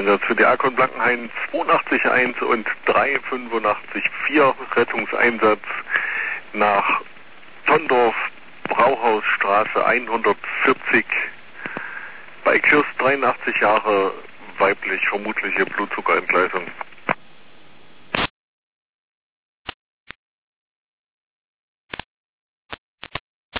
Einsatz für die Arkon Blankenhain 82.1 und 385.4 Rettungseinsatz nach Tondorf, Brauhausstraße 140. Bei Kirst 83 Jahre, weiblich, vermutliche Blutzuckerentgleisung.